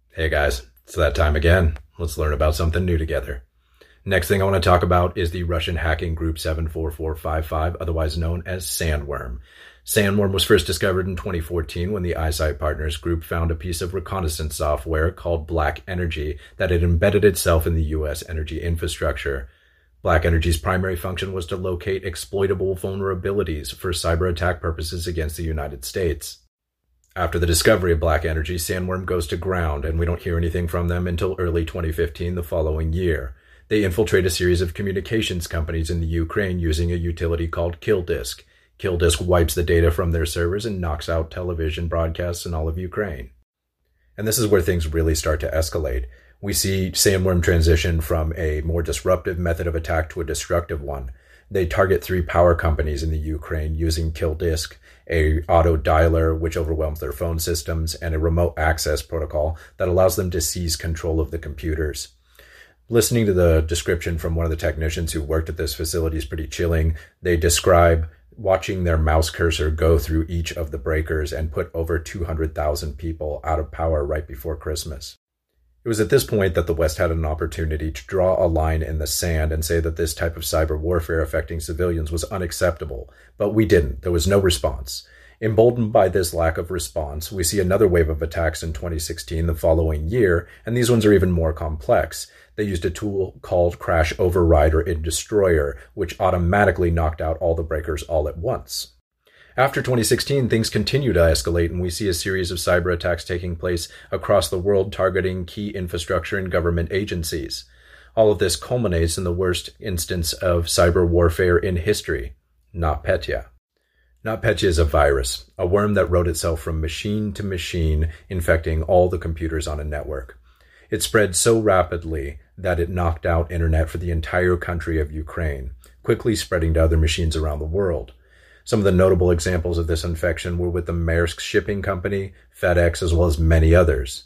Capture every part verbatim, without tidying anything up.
Hey guys, it's that time again. Let's learn about something new together. Next thing I want to talk about is the Russian hacking group seven four four five five, otherwise known as Sandworm. Sandworm was first discovered in twenty fourteen when the Eyesight Partners group found a piece of reconnaissance software called Black Energy that had embedded itself in the U S energy infrastructure. Black Energy's primary function was to locate exploitable vulnerabilities for cyber attack purposes against the United States. After the discovery of Black Energy, Sandworm goes to ground, and we don't hear anything from them until early twenty fifteen, the following year. They infiltrate a series of communications companies in the Ukraine using a utility called KillDisk. KillDisk wipes the data from their servers and knocks out television broadcasts in all of Ukraine. And this is where things really start to escalate. We see Sandworm transition from a more disruptive method of attack to a destructive one. They target three power companies in the Ukraine using KillDisk, a auto dialer which overwhelms their phone systems, and a remote access protocol that allows them to seize control of the computers. Listening to the description from one of the technicians who worked at this facility is pretty chilling. They describe watching their mouse cursor go through each of the breakers and put over two hundred thousand people out of power right before Christmas. It was at this point that the West had an opportunity to draw a line in the sand and say that this type of cyber warfare affecting civilians was unacceptable, but we didn't. There was no response. Emboldened by this lack of response, we see another wave of attacks in twenty sixteen, the following year, and these ones are even more complex. They used a tool called Crash Override or Destroyer, which automatically knocked out all the breakers all at once. After twenty sixteen, things continue to escalate, and we see a series of cyber attacks taking place across the world targeting key infrastructure and government agencies. All of this culminates in the worst instance of cyber warfare in history, NotPetya. NotPetya is a virus, a worm that wrote itself from machine to machine, infecting all the computers on a network. It spread so rapidly that it knocked out internet for the entire country of Ukraine, quickly spreading to other machines around the world. Some of the notable examples of this infection were with the Maersk shipping company, FedEx, as well as many others.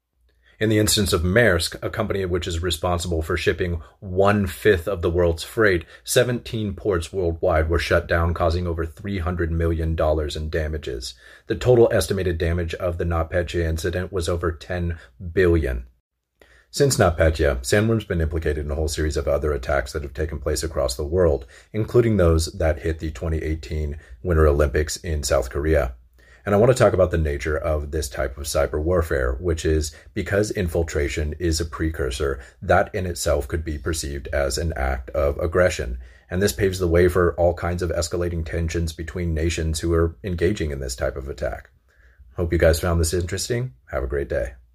In the instance of Maersk, a company which is responsible for shipping one-fifth of the world's freight, seventeen ports worldwide were shut down, causing over three hundred million dollars in damages. The total estimated damage of the NotPetya incident was over ten billion dollars. Since NotPetya, Sandworm's been implicated in a whole series of other attacks that have taken place across the world, including those that hit the twenty eighteen Winter Olympics in South Korea. And I want to talk about the nature of this type of cyber warfare, which is because infiltration is a precursor, that in itself could be perceived as an act of aggression. And this paves the way for all kinds of escalating tensions between nations who are engaging in this type of attack. Hope you guys found this interesting. Have a great day.